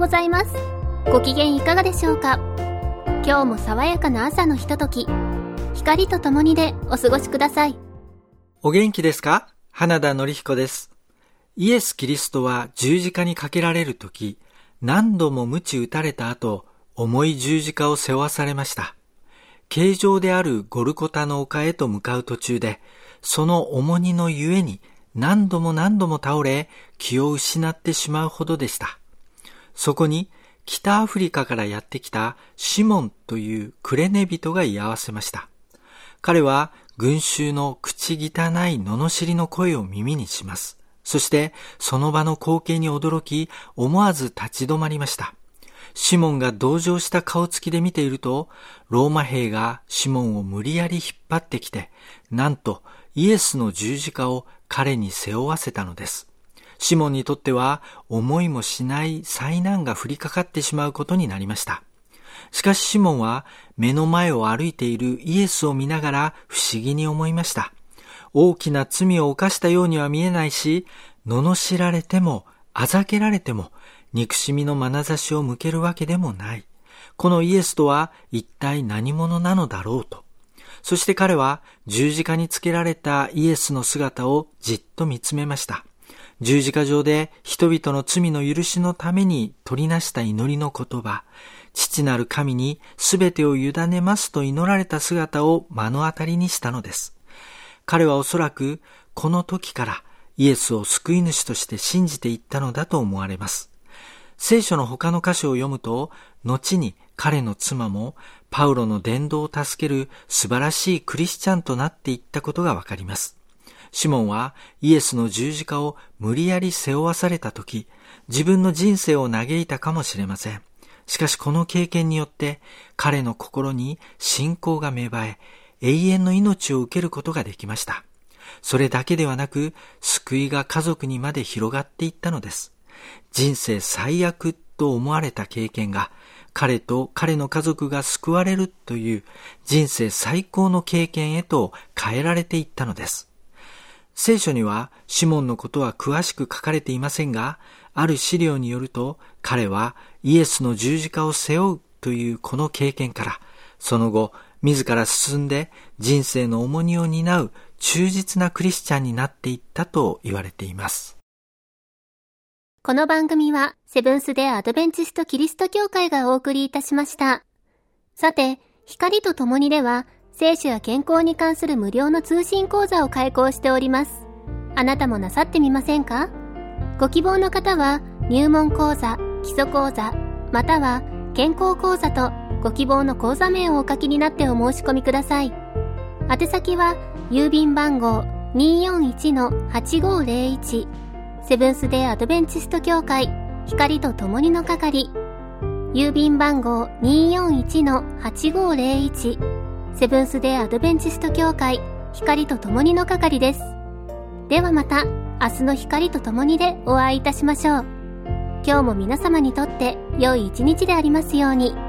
ございます。ご機嫌いかがでしょうか。今日も爽やかな朝のひととき、光とともにでお過ごしください。 お元気ですか？花田典彦です。イエス・キリストは十字架にかけられるとき、何度も鞭打たれた後、重い十字架を背負わされました。形状であるゴルゴタの丘へと向かう途中で、その重荷のゆえに何度も倒れ、気を失ってしまうほどでした。そこに北アフリカからやってきたシモンというクレネ人が居合わせました。彼は群衆の口汚い罵りの声を耳にします。そしてその場の光景に驚き、思わず立ち止まりました。シモンが同情した顔つきで見ていると、ローマ兵がシモンを無理やり引っ張ってきて、なんとイエスの十字架を彼に背負わせたのです。シモンにとっては思いもしない災難が降りかかってしまうことになりました。しかしシモンは目の前を歩いているイエスを見ながら不思議に思いました。大きな罪を犯したようには見えないし、罵られてもあざけられても憎しみの眼差しを向けるわけでもない。このイエスとは一体何者なのだろうと。そして彼は十字架につけられたイエスの姿をじっと見つめました。十字架上で人々の罪の許しのために取りなした祈りの言葉、父なる神にすべてを委ねますと祈られた姿を目の当たりにしたのです。彼はおそらくこの時からイエスを救い主として信じていったのだと思われます。聖書の他の箇所を読むと、後に彼の妻もパウロの伝道を助ける素晴らしいクリスチャンとなっていったことがわかります。シモンはイエスの十字架を無理やり背負わされたとき、自分の人生を嘆いたかもしれません。しかしこの経験によって彼の心に信仰が芽生え、永遠の命を受けることができました。それだけではなく、救いが家族にまで広がっていったのです。人生最悪と思われた経験が、彼と彼の家族が救われるという人生最高の経験へと変えられていったのです。聖書にはシモンのことは詳しく書かれていませんが、ある資料によると、彼はイエスの十字架を背負うというこの経験から、その後自ら進んで人生の重荷を担う忠実なクリスチャンになっていったと言われています。 この番組はセブンス・デ・アドベンチスト・キリスト教会がお送りいたしました。さて、光とともにでは聖書や健康に関する無料の通信講座を開講しております。あなたもなさってみませんか？ご希望の方は入門講座、基礎講座、または健康講座とご希望の講座名をお書きになってお申し込みください。宛先は郵便番号 241-8501 セブンス・デ・アドベンチスト教会光とともにの係、郵便番号 241-8501 セブンス・デ・アドベンチスト教会光とともにの係です。ではまた明日の光とともにでお会いいたしましょう。今日も皆様にとって良い一日でありますように。